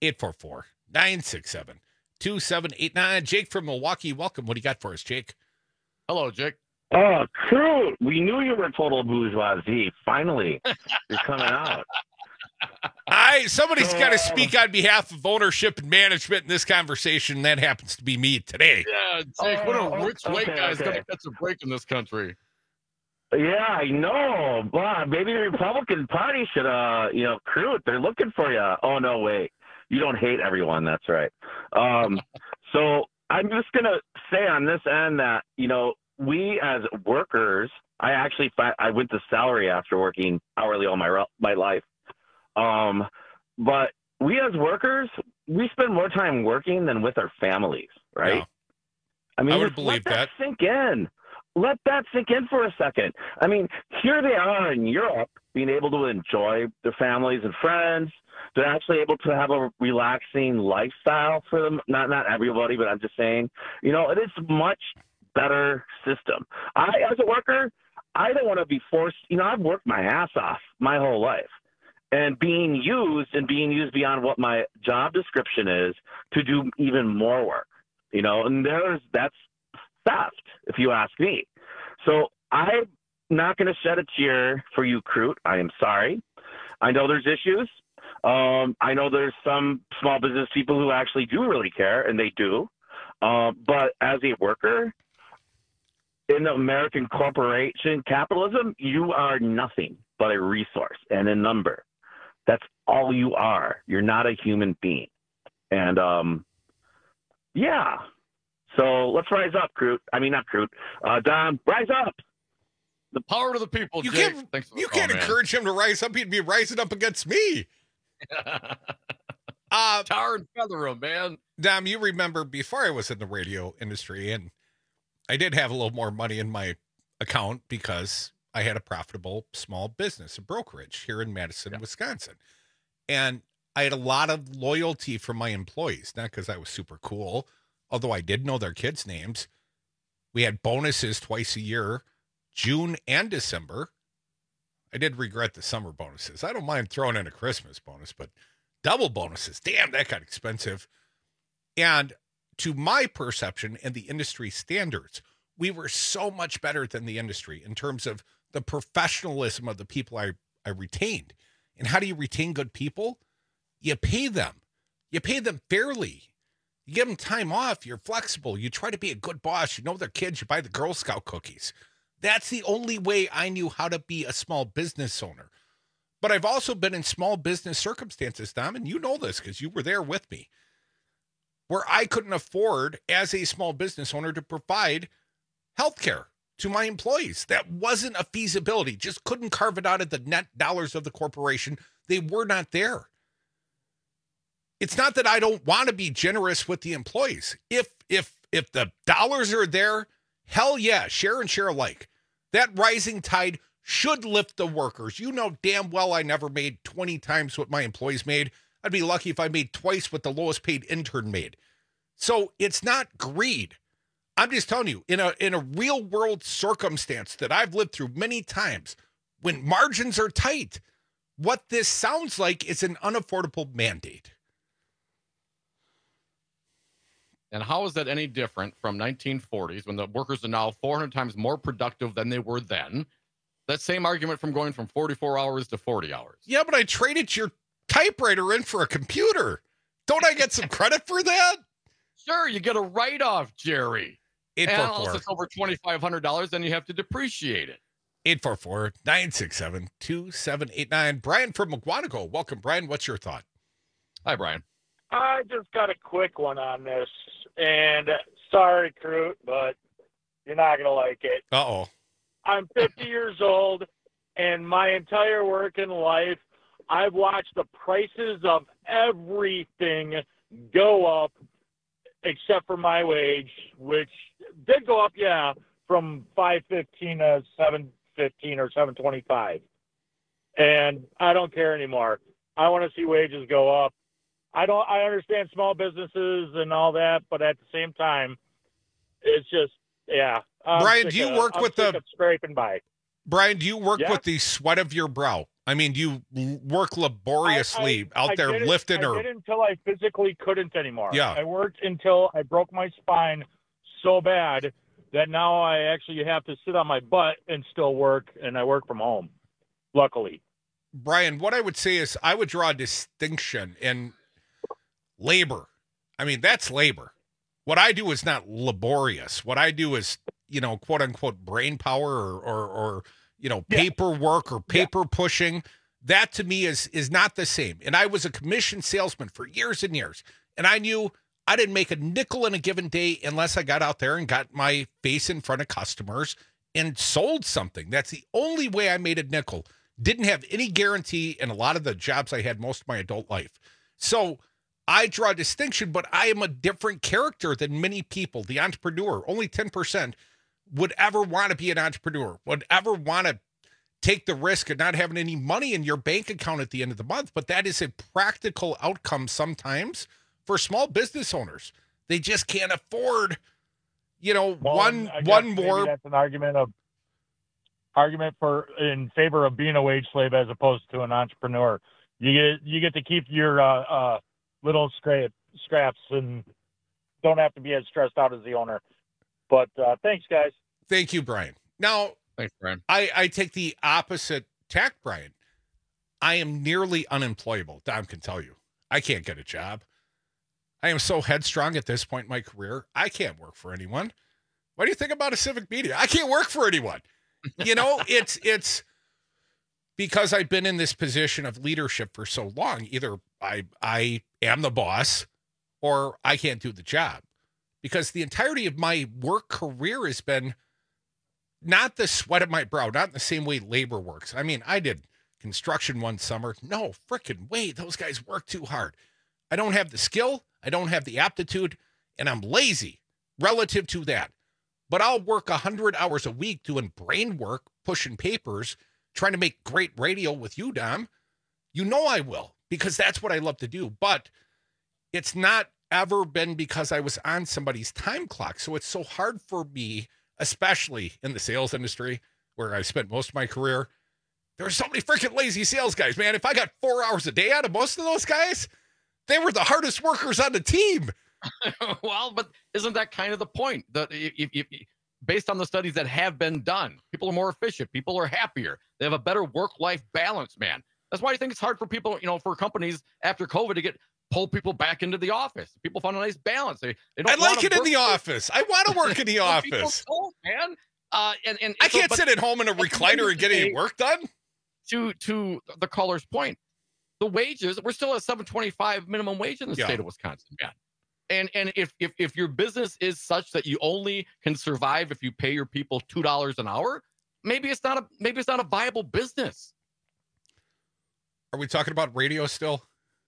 844-967-2789. Jake from Milwaukee, welcome. What do you got for us, Jake? Hello, Jake. Oh, true. We knew you were total bourgeoisie. Finally, you're coming out. Somebody's got to speak on behalf of ownership and management in this conversation. That happens to be me today. Yeah, Jake, what a rich white guy's going to catch a break in this country. Yeah, I know. But maybe the Republican Party should, recruit. They're looking for you. Oh, no, wait. You don't hate everyone. That's right. So I'm just going to say on this end that, we as workers, I went to salary after working hourly all my life. But we as workers, we spend more time working than with our families, right? Yeah. I mean, I would believe let that sink in. Let that sink in for a second. I mean, here they are in Europe being able to enjoy their families and friends. They're actually able to have a relaxing lifestyle for them. Not everybody, but I'm just saying, it is much better system. As a worker, I don't want to be forced. I've worked my ass off my whole life and being used beyond what my job description is to do even more work, and that's theft, if you ask me. So I'm not going to shed a tear for you, Crute. I am sorry. I know there's issues. I know there's some small business people who actually do really care, and they do. But as a worker in the American corporation capitalism, you are nothing but a resource and a number. That's all you are. You're not a human being. And, yeah. So let's rise up, Crute. I mean, not Crute. Dom, rise up. The power to the people, You Jake. can't encourage him to rise up. He'd be rising up against me. Tar and feather him, man. Dom, you remember before I was in the radio industry, and I did have a little more money in my account because I had a profitable small business, a brokerage here in Madison, Wisconsin. And I had a lot of loyalty from my employees, not because I was super cool, although I did know their kids' names. We had bonuses twice a year, June and December. I did regret the summer bonuses. I don't mind throwing in a Christmas bonus, but double bonuses, damn, that got expensive. And to my perception and the industry standards, we were so much better than the industry in terms of the professionalism of the people I retained. And how do you retain good people? You pay them. You pay them fairly. You give them time off. You're flexible. You try to be a good boss. You know their kids. You buy the Girl Scout cookies. That's the only way I knew how to be a small business owner. But I've also been in small business circumstances, Dom, and you know this because you were there with me, where I couldn't afford as a small business owner to provide healthcare to my employees. That wasn't a feasibility. Just couldn't carve it out of the net dollars of the corporation. They were not there. It's not that I don't want to be generous with the employees. If the dollars are there, hell yeah, share and share alike. That rising tide should lift the workers. You know damn well I never made 20 times what my employees made. I'd be lucky if I made twice what the lowest paid intern made. So it's not greed. I'm just telling you, in a real world circumstance that I've lived through many times, when margins are tight, what this sounds like is an unaffordable mandate. And how is that any different from 1940s when the workers are now 400 times more productive than they were then? That same argument from going from 44 hours to 40 hours. Yeah, but I traded your typewriter in for a computer. Don't I get some credit for that? Sure, you get a write-off, Jerry. And 844. also it's over $2,500, then you have to depreciate it. 844-967-2789. Brian from McGuanago. Welcome, Brian. What's your thought? Hi, Brian. I just got a quick one on this, and sorry, Crute, but you're not going to like it. Uh-oh. I'm 50 years old, and my entire working life, I've watched the prices of everything go up except for my wage, which did go up, yeah, from $5.15 to $7.15 or $7.25. and I don't care anymore. I want to see wages go up. I understand small businesses and all that, but at the same time, it's just, yeah. Brian, do you work with the scraping by? Brian, do you work with the sweat of your brow? I mean, do you work laboriously out there lifting? I did until I physically couldn't anymore. Yeah. I worked until I broke my spine so bad that now I actually have to sit on my butt and still work, and I work from home, luckily. Brian, what I would say is I would draw a distinction in labor. I mean, that's labor. What I do is not laborious. What I do is, quote unquote, brain power or paperwork or paper pushing. That to me is not the same. And I was a commission salesman for years and years. And I knew I didn't make a nickel in a given day unless I got out there and got my face in front of customers and sold something. That's the only way I made a nickel. Didn't have any guarantee in a lot of the jobs I had most of my adult life. So I draw a distinction, but I am a different character than many people. The entrepreneur, only 10% would ever want to be an entrepreneur, would ever want to take the risk of not having any money in your bank account at the end of the month. But that is a practical outcome sometimes for small business owners. They just can't afford, one more. That's an argument in favor of being a wage slave as opposed to an entrepreneur. You get to keep your little scraps and don't have to be as stressed out as the owner. But thanks, guys. Thank you, Brian. Now, thanks, Brian. I take the opposite tack, Brian. I am nearly unemployable. Dom can tell you. I can't get a job. I am so headstrong at this point in my career. I can't work for anyone. What do you think about a Civic Media? I can't work for anyone. It's because I've been in this position of leadership for so long. Either I am the boss or I can't do the job. Because the entirety of my work career has been not the sweat of my brow, not in the same way labor works. I mean, I did construction one summer. No freaking way. Those guys work too hard. I don't have the skill. I don't have the aptitude, and I'm lazy relative to that. But I'll work 100 hours a week doing brain work, pushing papers, trying to make great radio with you, Dom. I will, because that's what I love to do. But it's not ever been because I was on somebody's time clock. So it's so hard for me, especially in the sales industry where I spent most of my career. There are so many freaking lazy sales guys, man. If I got 4 hours a day out of most of those guys, they were the hardest workers on the team. Well, but isn't that kind of the point? If based on the studies that have been done, people are more efficient. People are happier. They have a better work-life balance, man. That's why I think it's hard for people, for companies after COVID to pull people back into the office. People find a nice balance. They don't. I like it in the office. I want to work in the office, man. And I can't sit at home in a recliner and get any work done. To the caller's point, the wages, we're still at $7.25 minimum wage in the state of Wisconsin, man. And if your business is such that you only can survive if you pay your people $2 an hour, maybe it's not a viable business. Are we talking about radio still?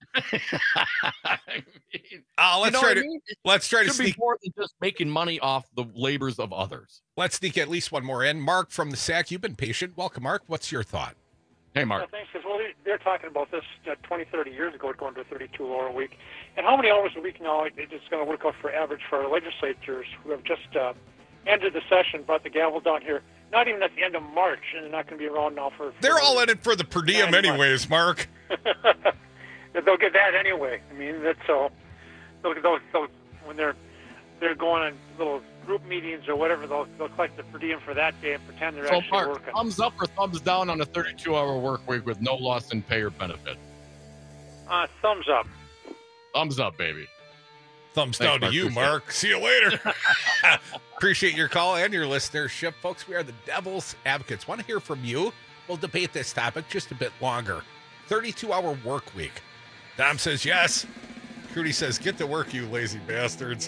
Let's try to sneak more than just making money off the labors of others. Let's sneak at least one more in. Mark from the SAC, you've been patient. Welcome, Mark. What's your thought? Hey, Mark. Thanks. Well, they're talking about this 20, 30 years ago, going to a 32-hour week. And how many hours a week now it's going to work out for average for our legislators who have just ended the session, brought the gavel down here, not even at the end of March, and they're not going to be around now for they're all in it for the per diem anyways, Mark. They'll get that anyway. I mean, that's so. They'll when they're going on little group meetings or whatever, they'll collect the per diem for that day and pretend they're actually Mark, working. Thumbs up or thumbs down on a 32-hour work week with no loss in pay or benefit? Thumbs up. Thumbs up, baby. Thumbs down to you, Mark. See you later. Appreciate your call and your listenership, folks. We are the Devil's Advocates. Want to hear from you? We'll debate this topic just a bit longer. 32-hour work week. Dom says yes. Crudy says, get to work, you lazy bastards.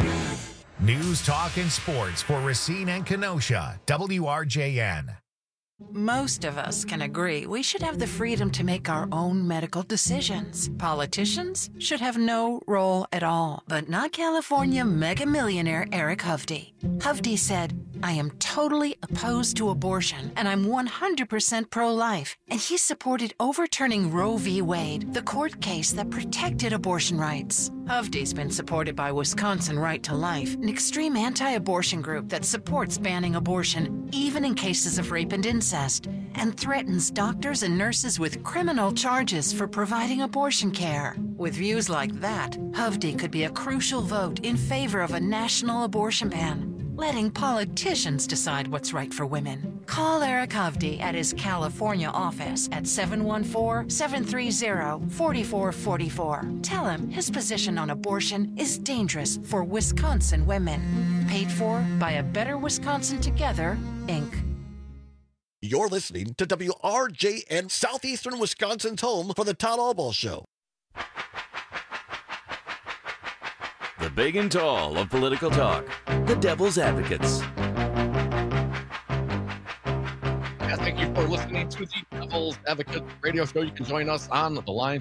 News, talk, and sports for Racine and Kenosha. WRJN. Most of us can agree we should have the freedom to make our own medical decisions. Politicians should have no role at all, but not California mega millionaire Eric Hovde. Hovde said, "I am totally opposed to abortion, and I'm 100% pro-life." And he supported overturning Roe v. Wade, the court case that protected abortion rights. Hovde's been supported by Wisconsin Right to Life, an extreme anti-abortion group that supports banning abortion, even in cases of rape and incest, and threatens doctors and nurses with criminal charges for providing abortion care. With views like that, Hovde could be a crucial vote in favor of a national abortion ban, letting politicians decide what's right for women. Call Eric Hovde at his California office at 714-730-4444. Tell him his position on abortion is dangerous for Wisconsin women. Paid for by A Better Wisconsin Together, Inc. You're listening to WRJN, Southeastern Wisconsin's home for the Todd Albaugh Show. The big and tall of political talk. The Devil's Advocates. Thank you for listening to the Devil's Advocate radio show. You can join us on the lines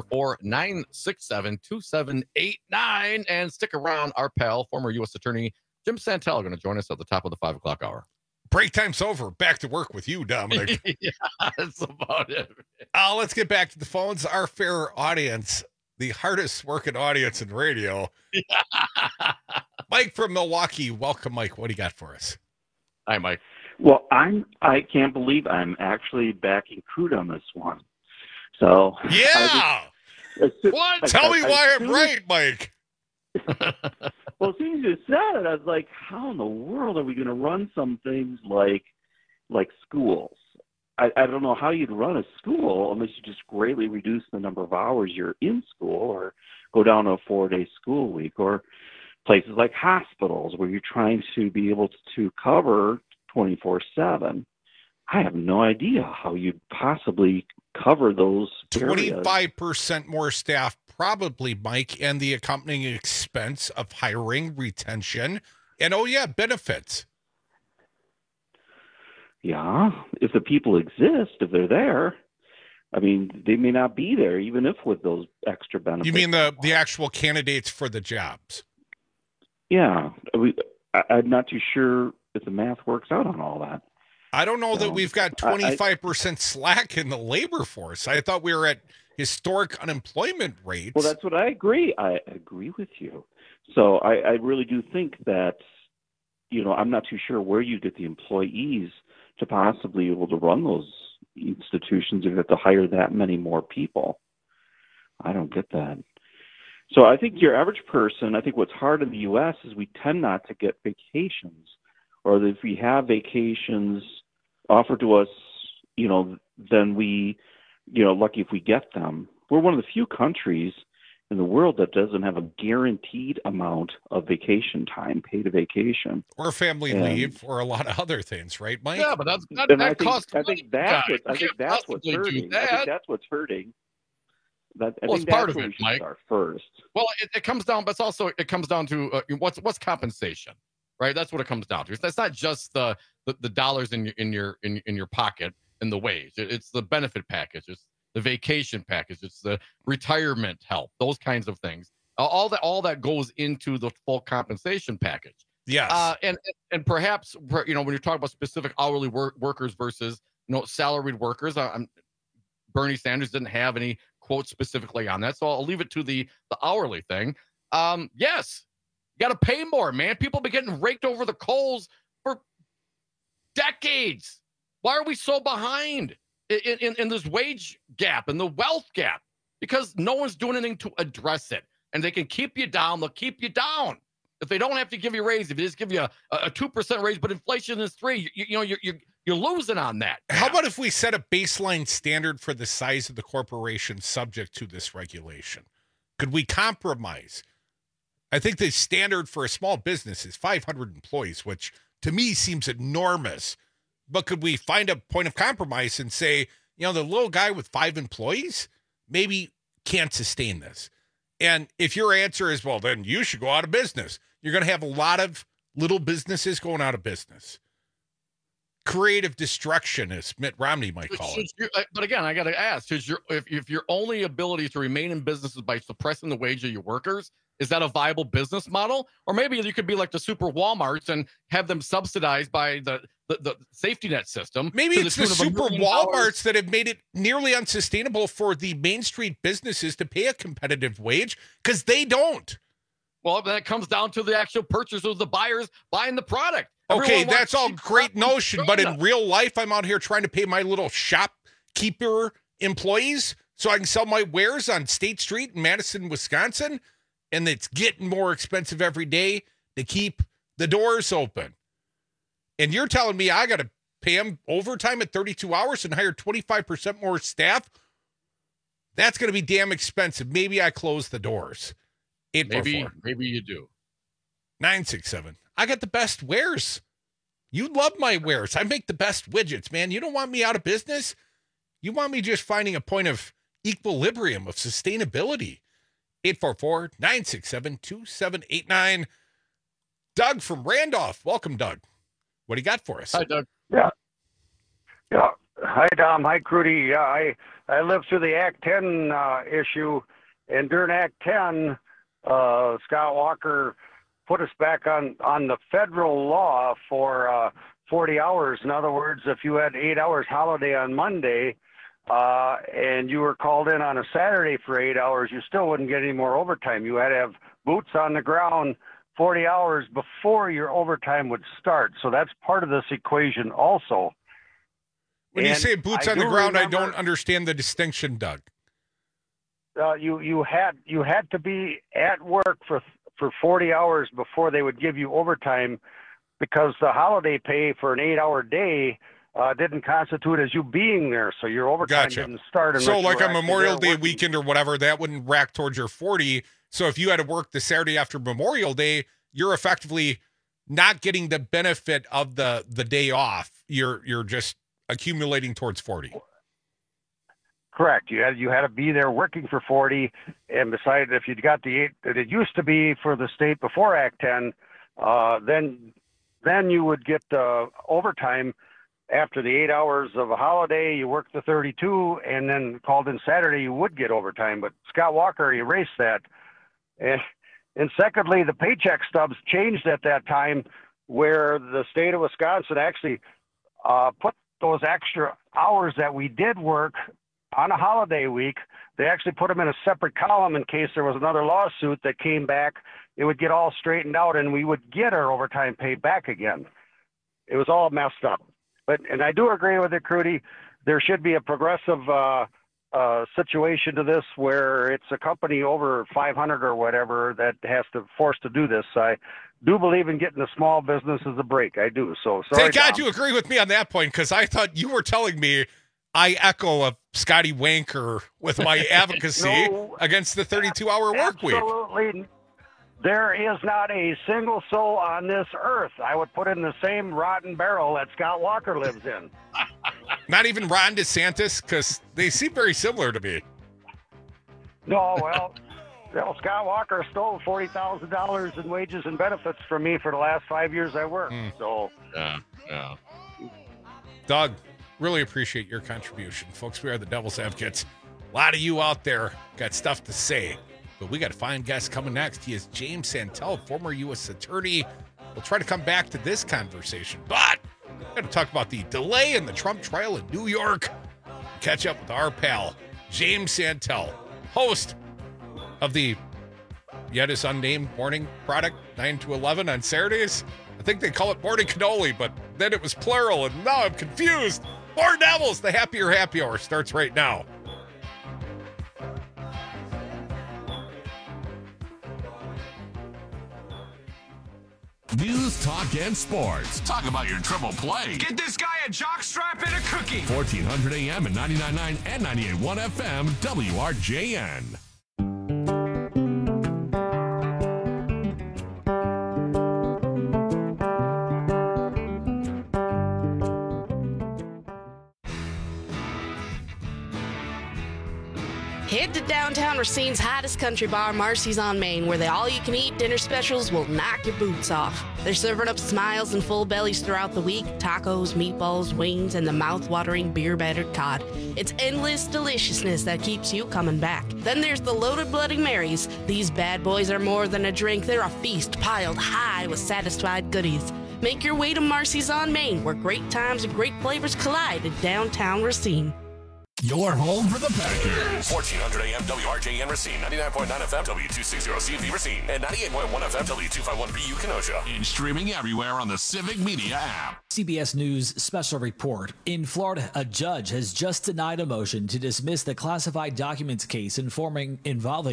844-967-2789. And stick around. Our pal, former U.S. Attorney Jim Santel, going to join us at the top of the 5 o'clock hour. Break time's over. Back to work with you, Dominic. Yeah, that's about it. Let's get back to the phones. Our fair audience, the hardest working audience in radio. Mike from Milwaukee. Welcome, Mike. What do you got for us? Hi, Mike. Well, I can't believe I'm actually backing Crude on this one. So yeah. What? Tell me why I'm right, Mike. Well, as soon as you said it, I was like, how in the world are we going to run some things like schools? I don't know how you'd run a school unless you just greatly reduce the number of hours you're in school or go down to a 4-day school week, or places like hospitals where you're trying to be able to cover 24/7. I have no idea how you'd possibly cover those 25% more staff, probably, Mike, and the accompanying expense of hiring, retention, and benefits. Yeah, if the people exist, if they're there. I mean, they may not be there, even if with those extra benefits. You mean the actual candidates for the jobs? Yeah, I'm not too sure if the math works out on all that. I don't know that we've got 25% slack in the labor force. I thought we were at historic unemployment rates. Well, that's what I agree. I agree with you. So I really do think that, I'm not too sure where you get the employees to possibly be able to run those institutions if you have to hire that many more people. I don't get that. So I think your average person, I think what's hard in the U.S. is we tend not to get vacations, or if we have vacations offered to us, then we, lucky if we get them. We're one of the few countries in the world that doesn't have a guaranteed amount of vacation time, paid vacation. Or family leave, or a lot of other things, right, Mike? Yeah, but that costs I think that's what's hurting. I think that's what's hurting. I think part of where it, we should Mike. start first. Well, it comes down, but it comes down to what's compensation, right? That's what it comes down to. That's not just the dollars in your pocket and the wage. It's the benefit package. It's the vacation package. It's the retirement help. Those kinds of things. All that goes into the full compensation package. Yes. And perhaps when you're talking about specific hourly workers versus salaried workers, Bernie Sanders didn't have any quotes specifically on that, so I'll leave it to the hourly thing. Yes, you got to pay more, man. People have been getting raked over the coals for decades. Why are we so behind in this wage gap and the wealth gap? Because no one's doing anything to address it. And they can keep you down. They'll keep you down. If they don't have to give you a raise, if they just give you a 2% raise, but inflation is 3%, you're losing on that. How about if we set a baseline standard for the size of the corporation subject to this regulation? Could we compromise? I think the standard for a small business is 500 employees, which to me seems enormous. But could we find a point of compromise and say, the little guy with 5 employees maybe can't sustain this? And if your answer is, well, then you should go out of business, you're going to have a lot of little businesses going out of business. creative destruction, as Mitt Romney might call it. But again, I got to ask: if your only ability to remain in business is by suppressing the wage of your workers, is that a viable business model? Or maybe you could be like the super Walmarts and have them subsidized by the safety net system. Maybe it's the super Walmarts that have made it nearly unsustainable for the Main Street businesses to pay a competitive wage because they don't. Well, that comes down to the actual purchasers, the buyers buying the product. Okay, that's all great notion, but in real life, I'm out here trying to pay my little shopkeeper employees so I can sell my wares on State Street in Madison, Wisconsin, and it's getting more expensive every day to keep the doors open. And you're telling me I got to pay them overtime at 32 hours and hire 25% more staff? That's going to be damn expensive. Maybe I close the doors. Maybe you do. 967. I got the best wares. You love my wares. I make the best widgets, man. You don't want me out of business. You want me just finding a point of equilibrium, of sustainability. 844-967-2789. Doug from Randolph. Welcome, Doug. What do you got for us? Hi, Doug. Yeah. Hi, Dom. Hi, Crudy. Yeah, I lived through the Act 10 issue, and during Act 10, Scott Walker put us back on the federal law for 40 hours. In other words, if you had 8 hours holiday on Monday and you were called in on a Saturday for 8 hours, you still wouldn't get any more overtime. You had to have boots on the ground 40 hours before your overtime would start. So that's part of this equation also. When you say boots on the ground, I don't understand the distinction, Doug. You had to be at work for 40 hours before they would give you overtime, because the holiday pay for an 8-hour day didn't constitute as you being there. So your overtime didn't start. So like a Memorial Day weekend or whatever, that wouldn't rack towards your 40. So if you had to work the Saturday after Memorial Day, you're effectively not getting the benefit of the day off. You're just accumulating towards 40. Correct. You had to be there working for 40, and besides, if you'd got the 8 that it used to be for the state before Act 10, then you would get overtime after the 8 hours of a holiday. You worked the 32, and then called in Saturday, you would get overtime. But Scott Walker erased that. And secondly, the paycheck stubs changed at that time, where the state of Wisconsin actually put those extra hours that we did work on a holiday week. They actually put them in a separate column in case there was another lawsuit that came back. It would get all straightened out, and we would get our overtime pay back again. It was all messed up. And I do agree with it, Crudy. There should be a progressive situation to this, where it's a company over 500 or whatever that has to force to do this. I do believe in getting the small businesses a break. I do. So sorry. Thank God you agree with me on that point, because I thought you were telling me I echo a Scotty Wanker with my advocacy against the 32-hour work week. Absolutely. There is not a single soul on this earth I would put in the same rotten barrel that Scott Walker lives in. Not even Ron DeSantis, because they seem very similar to me. No, well, Scott Walker stole $40,000 in wages and benefits from me for the last 5 years I worked. So, yeah. Doug, really appreciate your contribution. Folks, we are the Devil's Advocates. A lot of you out there got stuff to say, but we got a fine guest coming next. He is James Santel, former U.S. attorney. We'll try to come back to this conversation, but we're going to talk about the delay in the Trump trial in New York. Catch up with our pal, James Santel, host of the yet is unnamed morning product 9 to 11 on Saturdays. I think they call it morning cannoli, but then it was plural, and now I'm confused. More Devils, the Happier Happy Hour starts right now. News, talk, and sports. Talk about your triple play. Get this guy a jockstrap and a cookie. 1400 AM and 99.9 and 98.1 FM, WRJN. Head to downtown Racine's hottest country bar, Marcy's on Main, where the all-you-can-eat dinner specials will knock your boots off. They're serving up smiles and full bellies throughout the week, tacos, meatballs, wings, and the mouth-watering beer-battered cod. It's endless deliciousness that keeps you coming back. Then there's the loaded Bloody Marys. These bad boys are more than a drink. They're a feast piled high with satisfied goodies. Make your way to Marcy's on Main, where great times and great flavors collide in downtown Racine. Your home for the Packers. 1400 AM WRJN Racine, 99.9 FM W260CV Racine, and 98.1 FM W251BU Kenosha. And streaming everywhere on the Civic Media app. CBS News special report. In Florida, a judge has just denied a motion to dismiss the classified documents case involving